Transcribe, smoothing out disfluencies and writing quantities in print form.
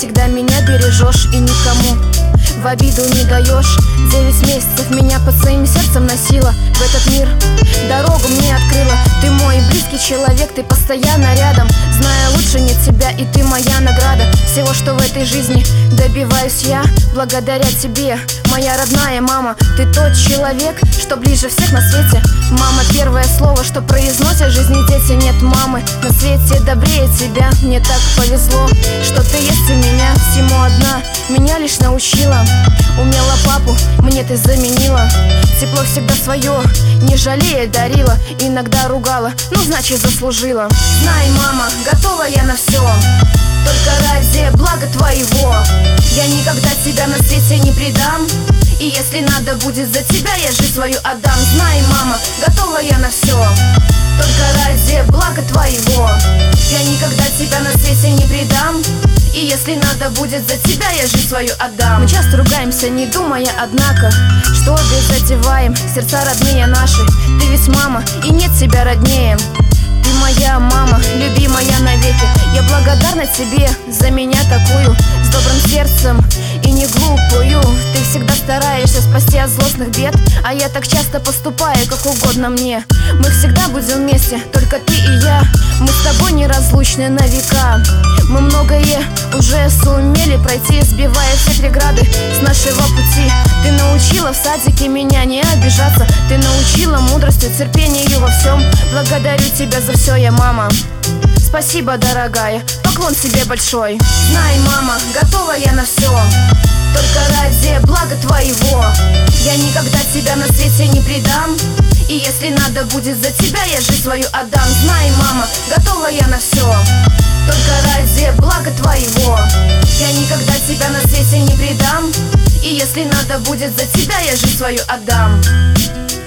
всегда меня бережешь и никому в обиду не даешь. 9 месяцев меня под своим сердцем носила, в этот мир дорогу мне открыла. Ты мой близкий человек, ты постоянно рядом, зная лучше нет тебя, и ты моя награда. Всего, что в этой жизни добиваюсь я, благодаря тебе, моя родная мама. Ты тот человек, что ближе всех на свете. Мама, первое слово, что произносят в жизни дети. Нет мамы на свете добрее тебя. Мне так повезло, что ты есть у меня. Всему одна меня лишь научила. Умела папу, мне ты заменила. Тепло всегда свое, не жалея дарила. Иногда ругала, ну значит заслужила. Знай, мама, готова я на все, только ради блага твоего. Я никогда тебя на свете не предам, и если надо будет за тебя, я жизнь свою отдам. Знай, мама, готова я на все, только ради блага твоего. Я никогда тебя на свете не предам, и если надо будет за тебя, я жизнь свою отдам. Мы часто ругаемся, не думая, однако, что обе затеваем, сердца родные наши. Ты ведь мама, и нет тебя роднее. Ты моя мама, любимая навеки. Я благодарна тебе за меня такую, с добрым сердцем и не глупую. Ты всегда стараешься спасти от злостных бед, а я так часто поступаю, как угодно мне. Мы всегда будем вместе, только ты и я. Мы с тобой неразлучны на века. Мы многое уже сумели пройти, сбивая все преграды с нашего пути. Ты научила в садике меня не обижаться, ты научила мудростью, терпению во всем. Благодарю тебя за все, я мама. Спасибо, дорогая, поклон тебе большой. Знай, мама, готова я на все, только ради блага твоего. Я никогда тебя на свете не предам, и если надо будет за тебя, я жизнь свою отдам. Знай, мама, готова я на все, только ради блага твоего. Я никогда тебя на свете не предам, и если надо будет за тебя, я жизнь свою отдам.